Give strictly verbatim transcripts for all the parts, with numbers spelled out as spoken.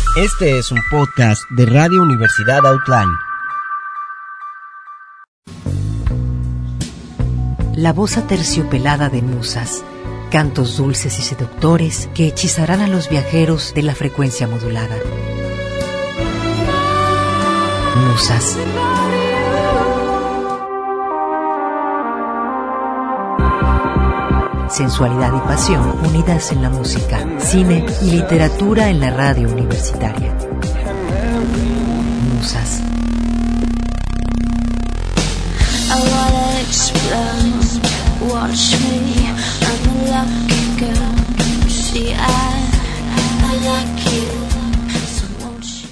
Este es un podcast de Radio Universidad Outline. La voz aterciopelada de musas, cantos dulces y seductores que hechizarán a los viajeros de la frecuencia modulada. Musas. Sensualidad y pasión unidas en la música, cine y literatura en la radio universitaria. Musas. I wanna explode, watch me, I'm a lucky girl. See, I, I like you, so won't you?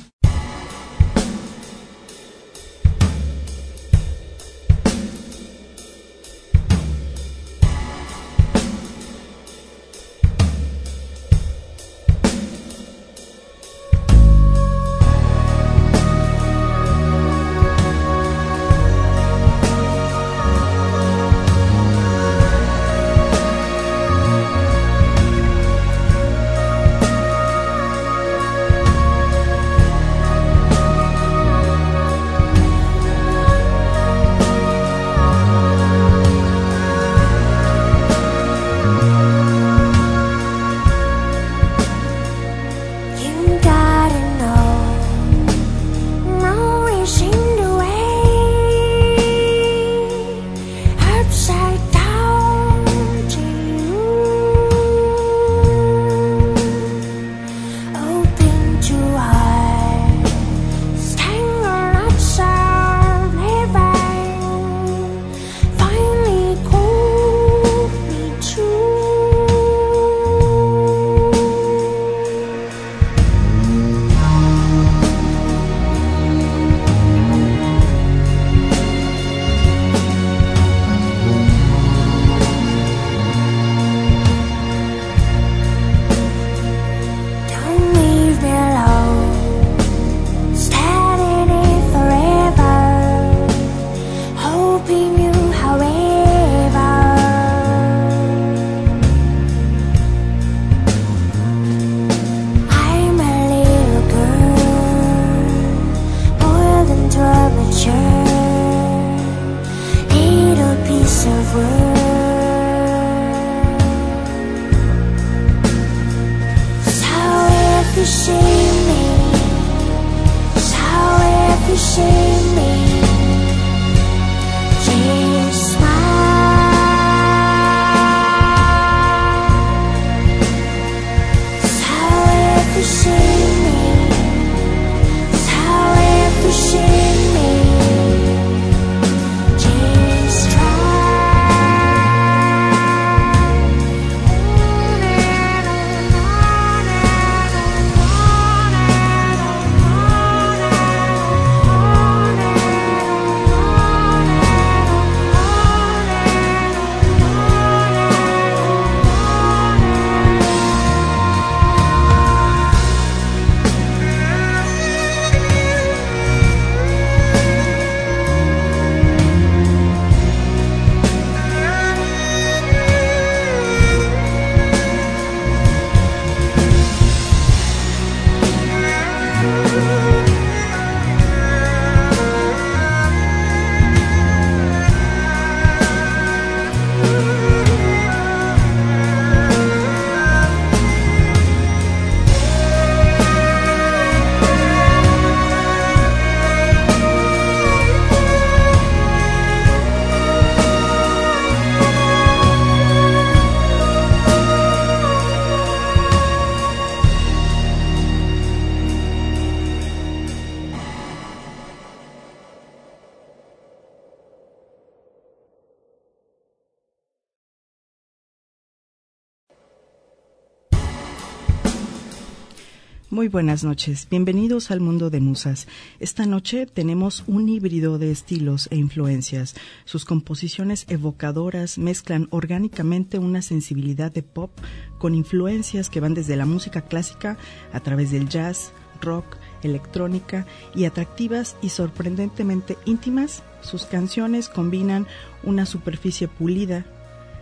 Muy buenas noches, bienvenidos al mundo de musas. Esta noche tenemos un híbrido de estilos e influencias. Sus composiciones evocadoras mezclan orgánicamente una sensibilidad de pop con influencias que van desde la música clásica a través del jazz, rock, electrónica y atractivas y sorprendentemente íntimas. Sus canciones combinan una superficie pulida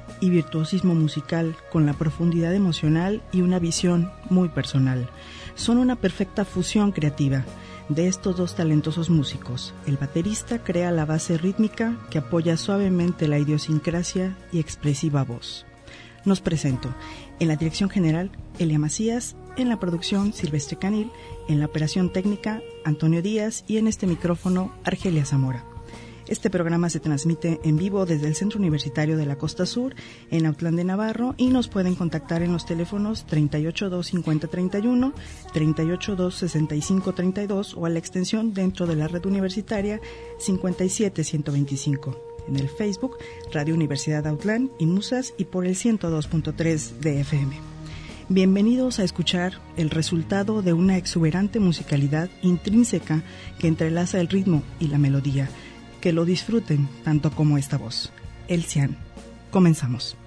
y virtuosismo musical con la profundidad emocional y una visión muy personal. Son una perfecta fusión creativa de estos dos talentosos músicos. El baterista crea la base rítmica que apoya suavemente la idiosincrasia y expresiva voz. Nos presento. En la dirección general, Elia Macías, en la producción, Silvestre Canil, en la operación técnica, Antonio Díaz, y en este micrófono, Argelia Zamora. Este programa se transmite en vivo desde el Centro Universitario de la Costa Sur, en Autlán de Navarro, y nos pueden contactar en los teléfonos treinta y ocho dos cincuenta treinta y uno, treinta y ocho dos sesenta y cinco treinta y dos o a la extensión dentro de la red universitaria cincuenta y siete ciento veinticinco. En el Facebook, Radio Universidad Autlán y Musas, y por el ciento dos punto tres de F M. Bienvenidos a escuchar el resultado de una exuberante musicalidad intrínseca que entrelaza el ritmo y la melodía. Que lo disfruten tanto como esta voz. El Cian. Comenzamos.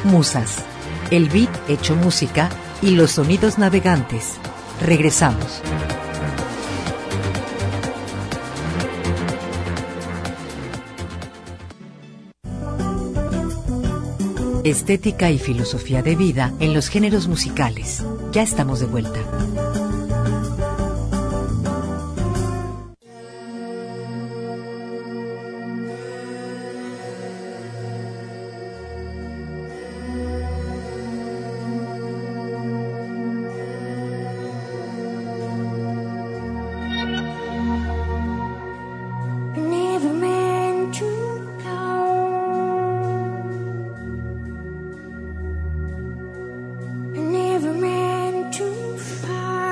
Musas, el beat hecho música y los sonidos navegantes. Regresamos. Estética y filosofía de vida en los géneros musicales. Ya estamos de vuelta. Never meant to fight.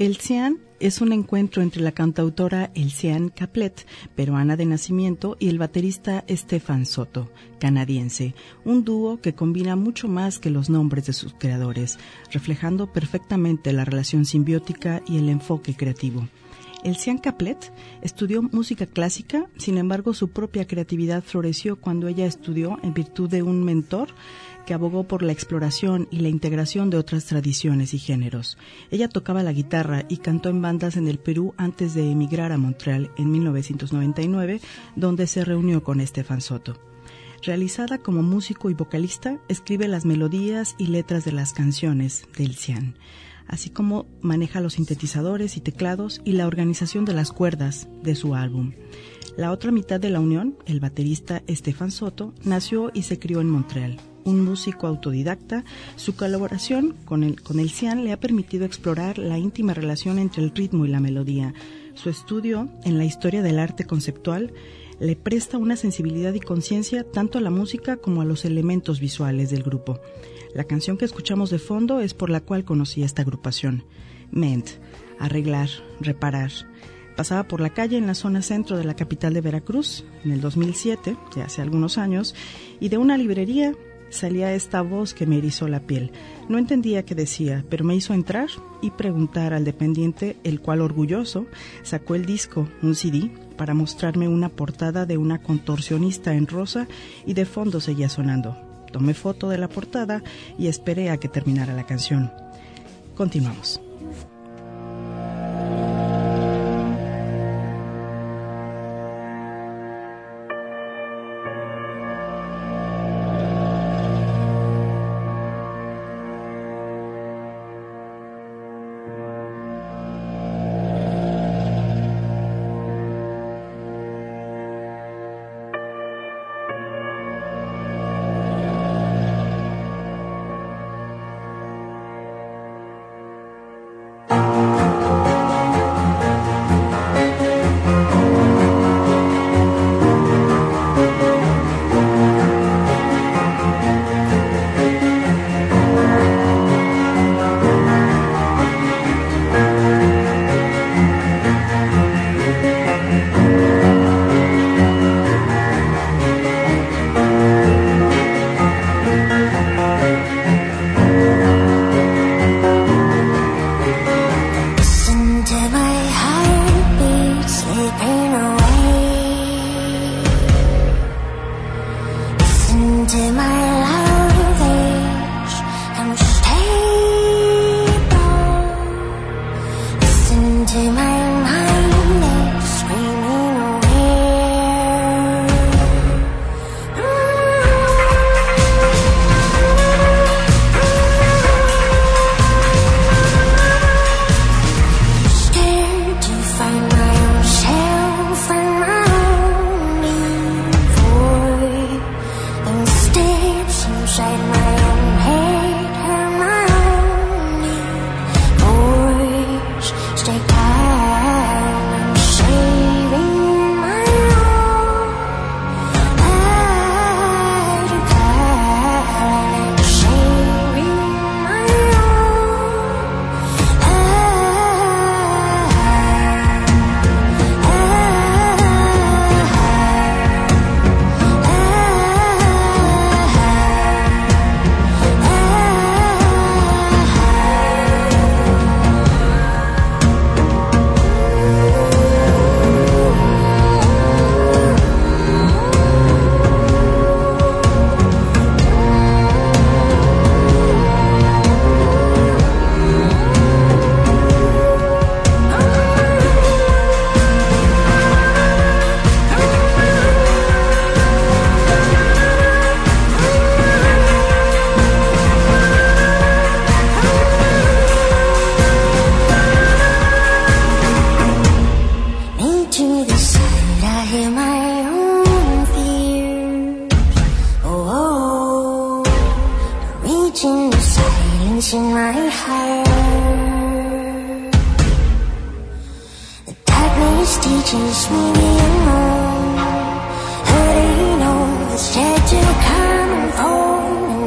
El Cian es un encuentro entre la cantautora Elciane Caplet, peruana de nacimiento, y el baterista Stefan Soto, canadiense, un dúo que combina mucho más que los nombres de sus creadores, reflejando perfectamente la relación simbiótica y el enfoque creativo. Elciane Caplet estudió música clásica, sin embargo su propia creatividad floreció cuando ella estudió en virtud de un mentor que abogó por la exploración y la integración de otras tradiciones y géneros. Ella tocaba la guitarra y cantó en bandas en el Perú antes de emigrar a Montreal en mil novecientos noventa y nueve, donde se reunió con Stefan Soto. Realizada como músico y vocalista, escribe las melodías y letras de las canciones de Elciane, así como maneja los sintetizadores y teclados y la organización de las cuerdas de su álbum. La otra mitad de la unión, el baterista Stefan Soto, nació y se crió en Montreal. Un músico autodidacta, su colaboración con el, con Elciane le ha permitido explorar la íntima relación entre el ritmo y la melodía. Su estudio en la historia del arte conceptual le presta una sensibilidad y conciencia tanto a la música como a los elementos visuales del grupo. La canción que escuchamos de fondo es por la cual conocí a esta agrupación. Ment, arreglar, reparar. Pasaba por la calle en la zona centro de la capital de Veracruz en el dos mil siete, ya hace algunos años, y de una librería salía esta voz que me erizó la piel. No entendía qué decía, pero me hizo entrar y preguntar al dependiente, el cual, orgulloso, sacó el disco, un C D, para mostrarme una portada de una contorsionista en rosa y de fondo seguía sonando. Tomé foto de la portada y esperé a que terminara la canción. Continuamos.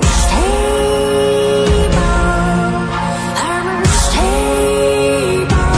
Stay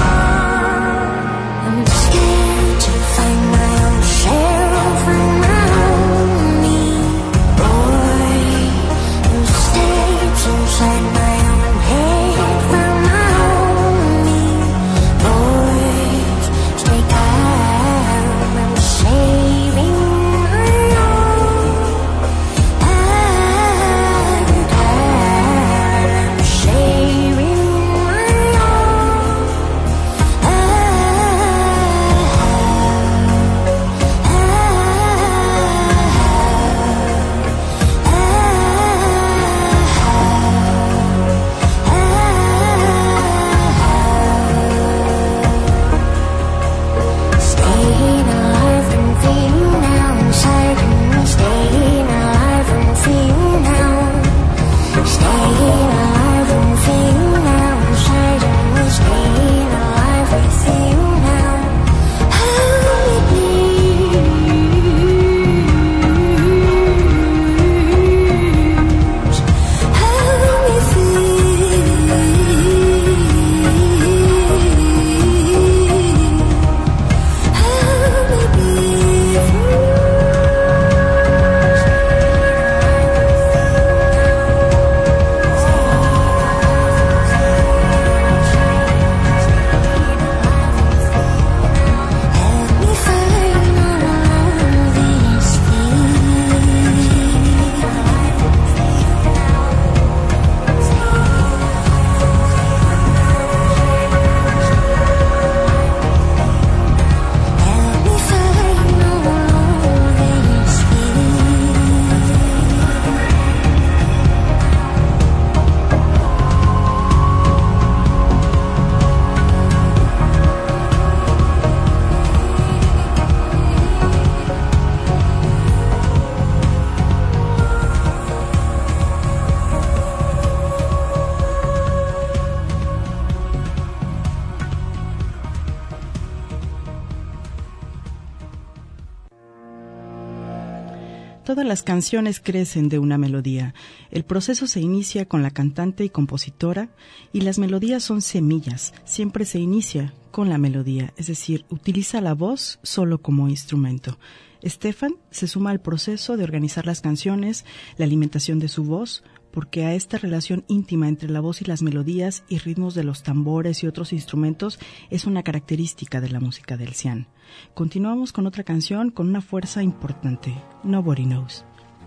Todas las canciones crecen de una melodía. El proceso se inicia con la cantante y compositora y las melodías son semillas. Siempre se inicia con la melodía, es decir, utiliza la voz solo como instrumento. Stefan se suma al proceso de organizar las canciones, la alimentación de su voz, porque a esta relación íntima entre la voz y las melodías y ritmos de los tambores y otros instrumentos es una característica de la música del cian. Continuamos con otra canción con una fuerza importante, Nobody Knows.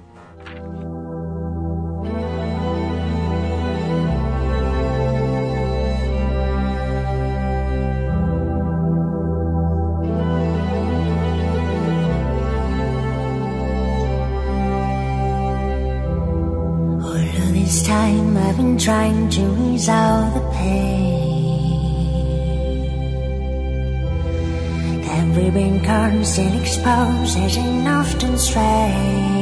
This time I've been trying to resolve the pain. Every brain constant exposes and often stray.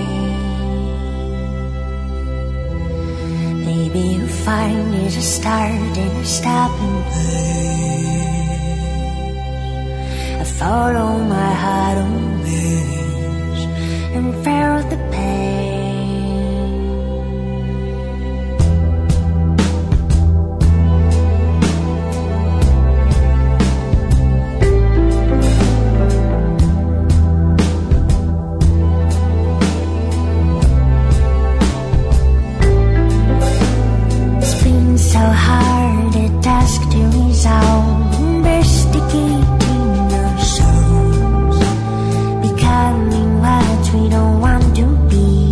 Maybe you find it's a start and a stopping place. I follow my heart on this and felt the pain. So hard a task to resolve, investigating ourselves, becoming what we don't want to be.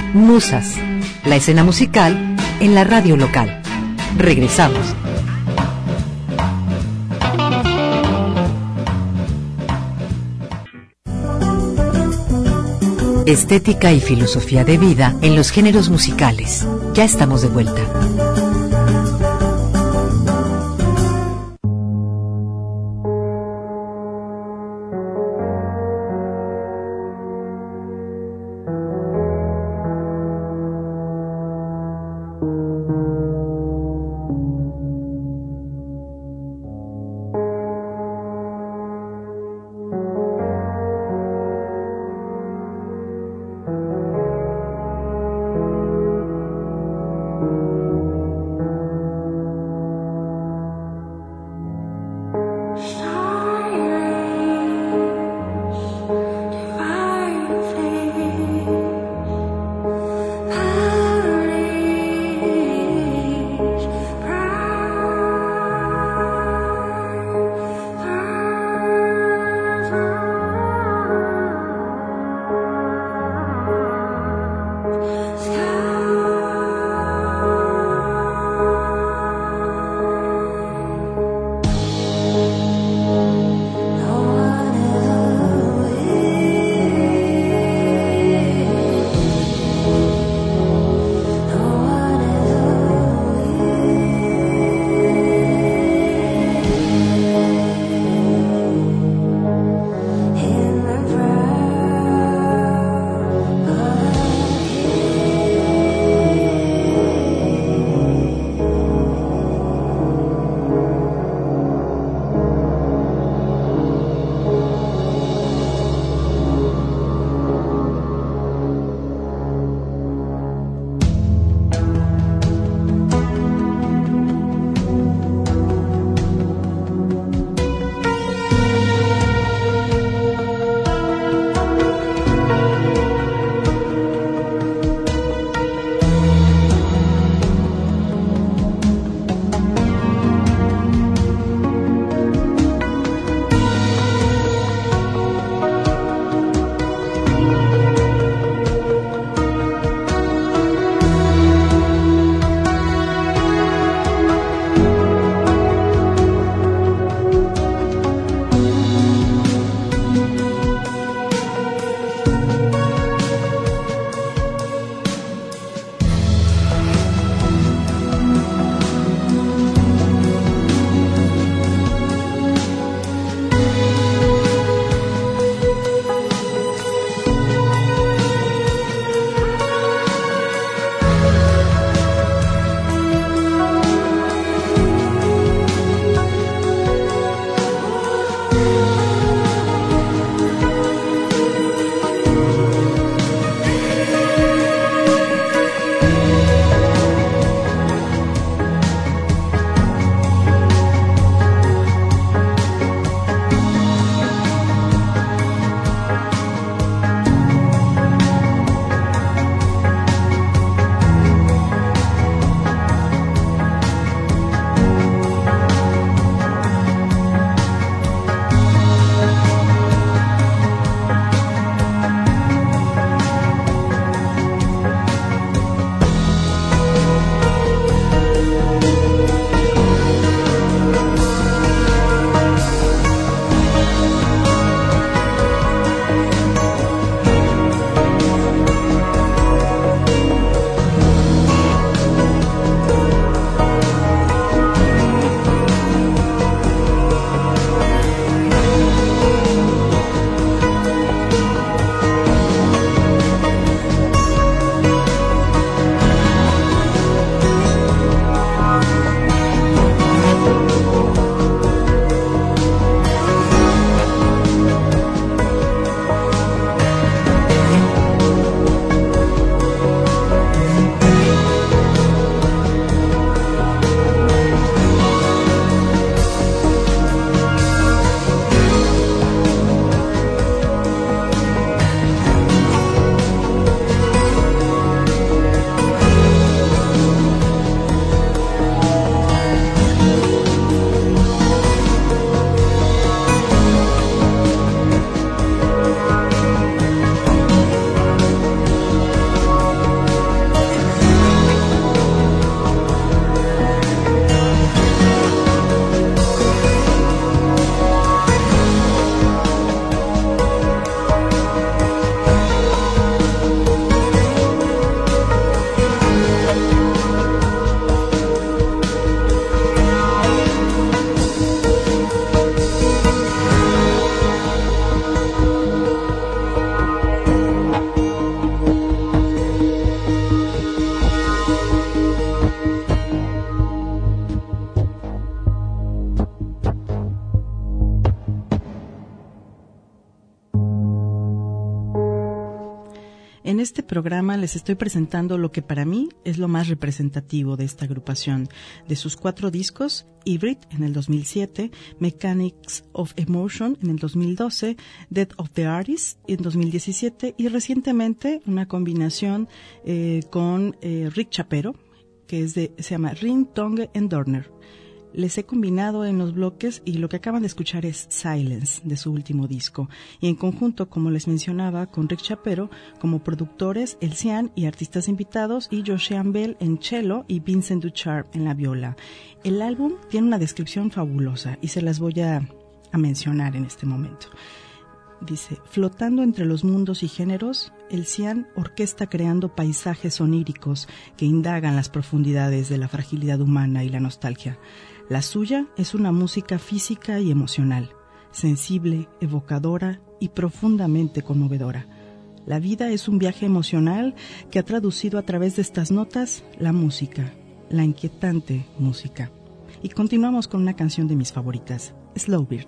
Musas, la escena musical en la radio local. Regresamos. Estética y filosofía de vida en los géneros musicales. Ya estamos de vuelta. En este programa les estoy presentando lo que para mí es lo más representativo de esta agrupación. De sus cuatro discos, Hybrid en el dos mil siete, Mechanics of Emotion en el dos mil doce, Death of the Artist en dos mil diecisiete y recientemente una combinación eh, con eh, Rick Chapero, que es de, se llama Ring, Tongue and Dorner. Les he combinado en los bloques y lo que acaban de escuchar es Silence, de su último disco. Y en conjunto, como les mencionaba, con Rick Chapero, como productores, El Cian y artistas invitados, y Josiane Bell en cello y Vincent Duchard en la viola. El álbum tiene una descripción fabulosa y se las voy a, a mencionar en este momento. Dice, flotando entre los mundos y géneros, El Cian orquesta creando paisajes oníricos que indagan las profundidades de la fragilidad humana y la nostalgia. La suya es una música física y emocional, sensible, evocadora y profundamente conmovedora. La vida es un viaje emocional que ha traducido a través de estas notas la música, la inquietante música. Y continuamos con una canción de mis favoritas, Slowbird.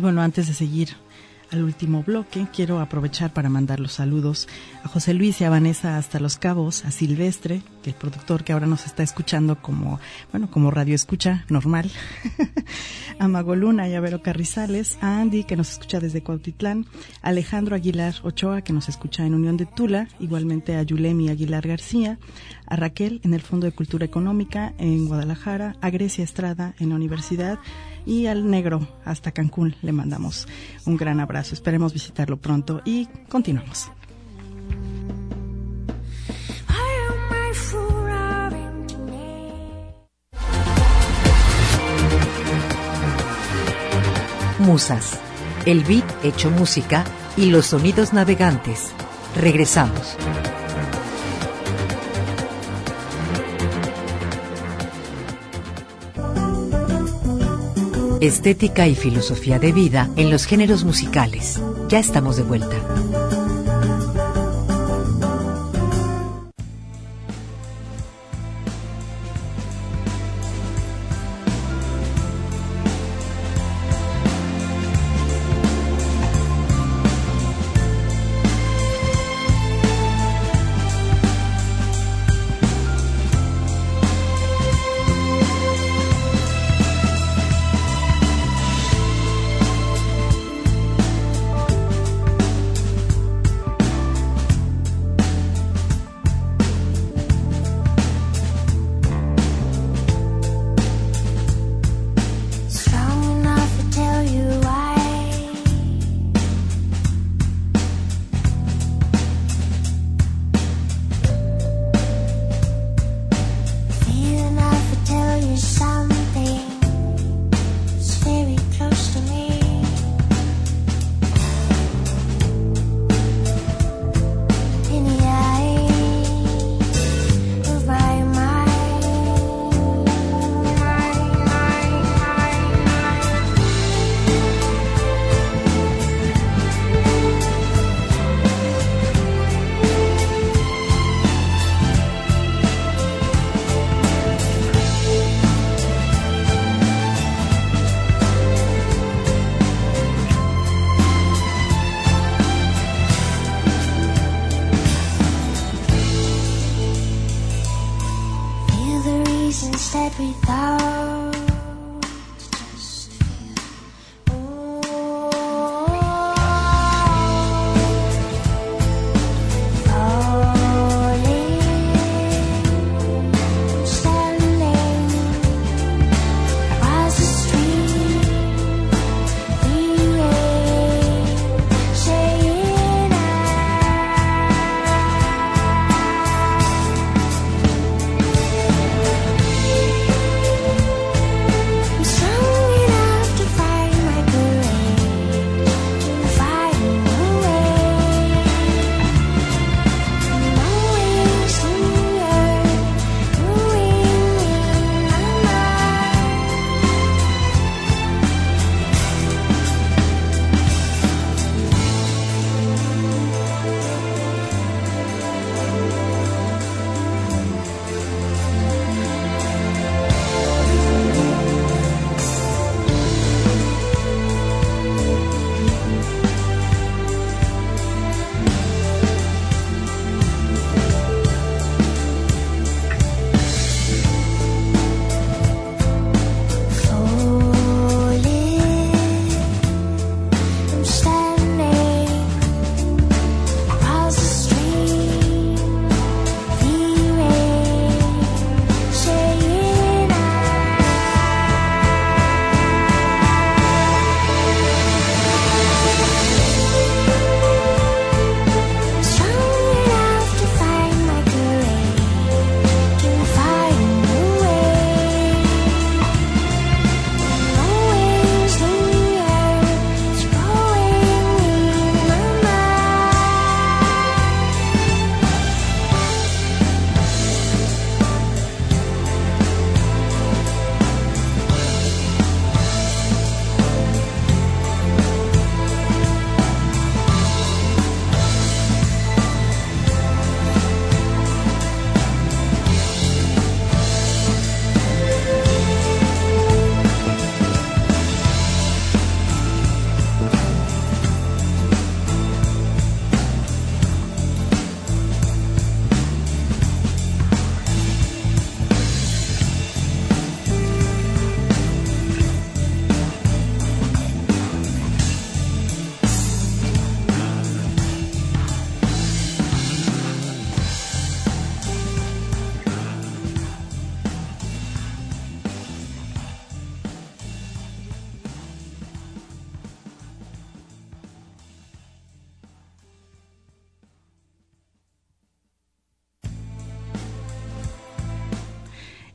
bueno, antes de seguir al último bloque, quiero aprovechar para mandar los saludos a José Luis y a Vanessa hasta Los Cabos, a Silvestre, que el productor que ahora nos está escuchando como, bueno, como radio escucha normal, a Magoluna y a Vero Carrizales, a Andy, que nos escucha desde Cuautitlán, a Alejandro Aguilar Ochoa, que nos escucha en Unión de Tula, igualmente a Yulemi Aguilar García, a Raquel en el Fondo de Cultura Económica en Guadalajara, a Grecia Estrada en la Universidad, y al Negro hasta Cancún le mandamos un gran abrazo. Esperemos visitarlo pronto y continuamos. Musas, el beat hecho música y los sonidos navegantes. Regresamos. Estética y filosofía de vida en los géneros musicales. Ya estamos de vuelta.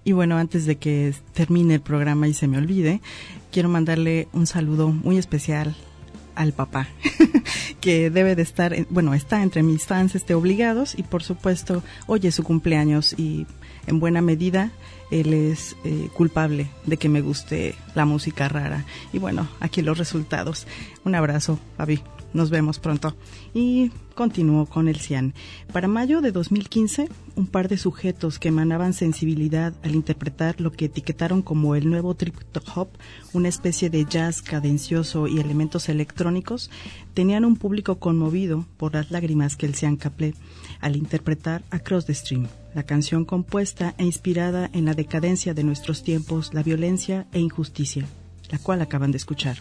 Y bueno, antes de que termine el programa y se me olvide, quiero mandarle un saludo muy especial al papá, que debe de estar, bueno, está entre mis fans este, obligados, y por supuesto, hoy es su cumpleaños y en buena medida él es eh, culpable de que me guste la música rara. Y bueno, aquí los resultados. Un abrazo, Fabi. Nos vemos pronto. Y continúo con el Cian. Para mayo de dos mil quince, un par de sujetos que emanaban sensibilidad al interpretar lo que etiquetaron como el nuevo trip hop, una especie de jazz cadencioso y elementos electrónicos, tenían un público conmovido por las lágrimas que el Cian caplé al interpretar Across the Stream, la canción compuesta e inspirada en la decadencia de nuestros tiempos, la violencia e injusticia, la cual acaban de escuchar.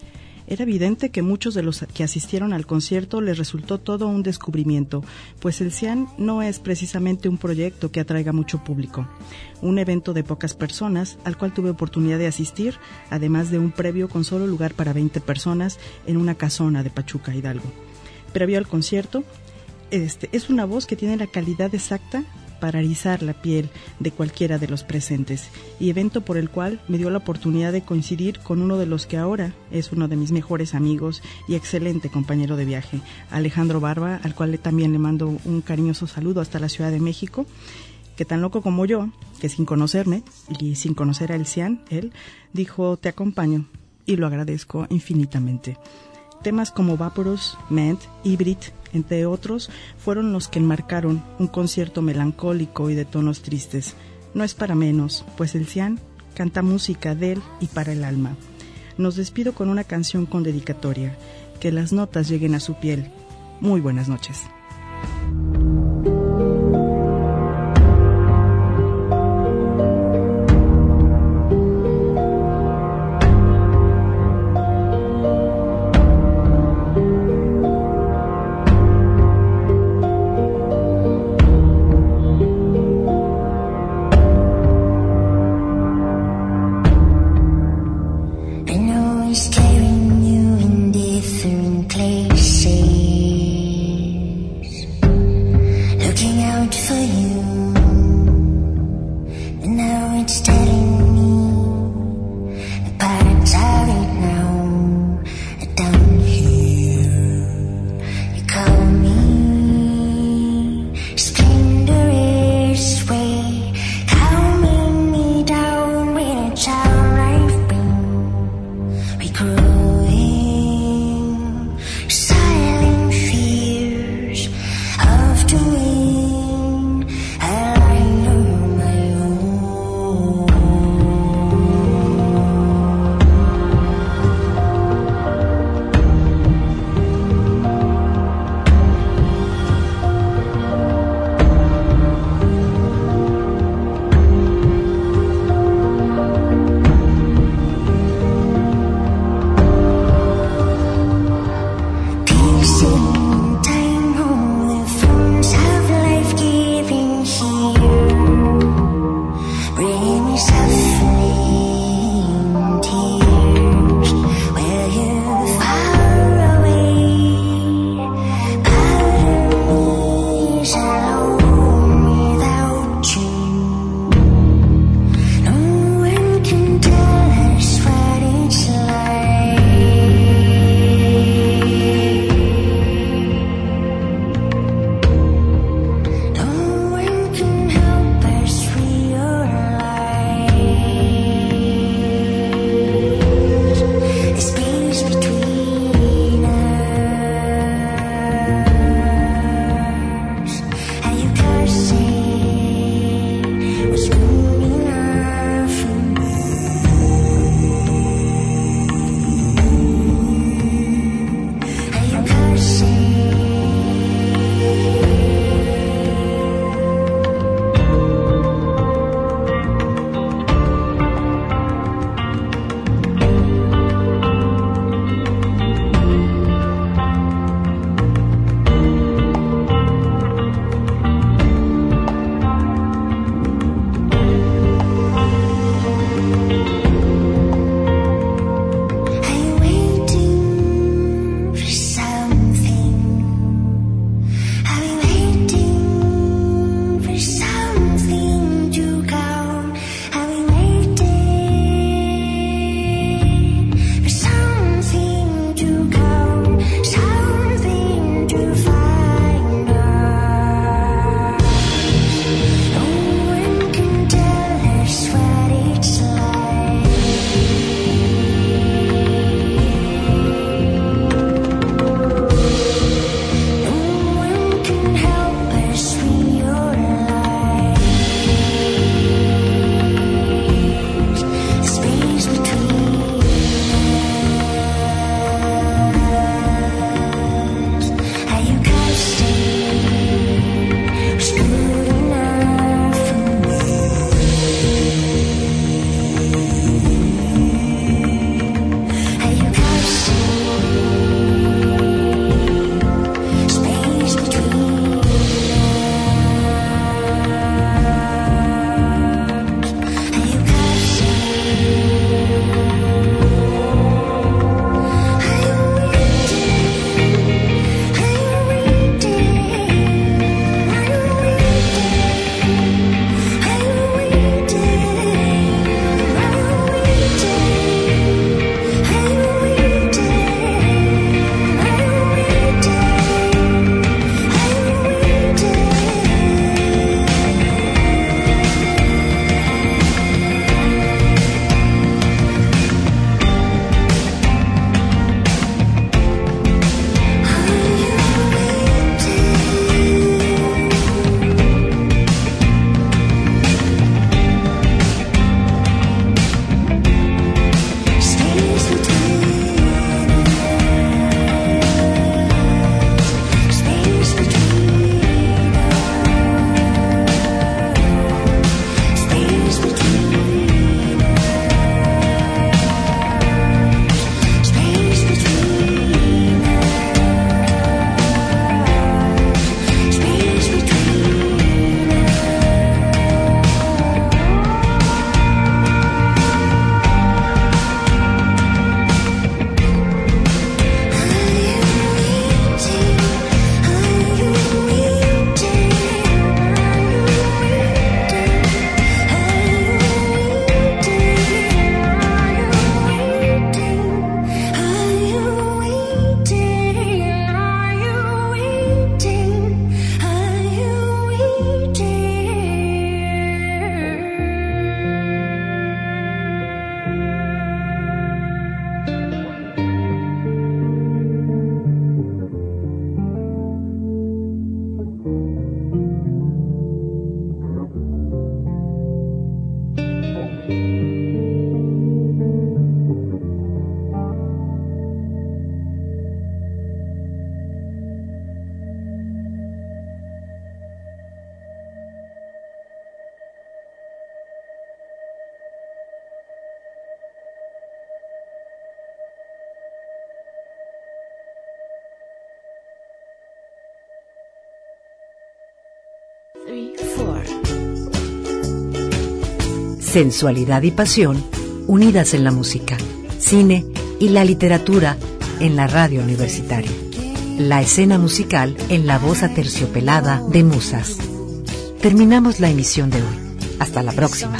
Era evidente que muchos de los que asistieron al concierto les resultó todo un descubrimiento, pues el Cian no es precisamente un proyecto que atraiga mucho público. Un evento de pocas personas, al cual tuve oportunidad de asistir, además de un previo con solo lugar para veinte personas en una casona de Pachuca, Hidalgo. Previo al concierto, este, es una voz que tiene la calidad exacta para erizar la piel de cualquiera de los presentes, y evento por el cual me dio la oportunidad de coincidir con uno de los que ahora es uno de mis mejores amigos y excelente compañero de viaje, Alejandro Barba, al cual también le mando un cariñoso saludo hasta la Ciudad de México, que tan loco como yo, que sin conocerme y sin conocer a El Cian, él dijo: te acompaño, y lo agradezco infinitamente. Temas como Vaporous, Ment, Hybrid, entre otros, fueron los que enmarcaron un concierto melancólico y de tonos tristes. No es para menos, pues el Cian canta música de él y para el alma. Nos despido con una canción con dedicatoria, que las notas lleguen a su piel. Muy buenas noches. I three, four. Sensualidad y pasión unidas en la música, cine y la literatura en la radio universitaria. La escena musical en la voz aterciopelada de Musas. Terminamos la emisión de hoy. Hasta la próxima.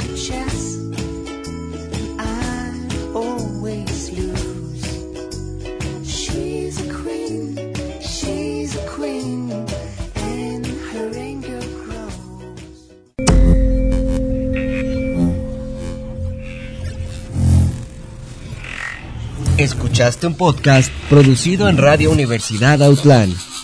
Escuchaste un podcast producido en Radio Universidad Autlán.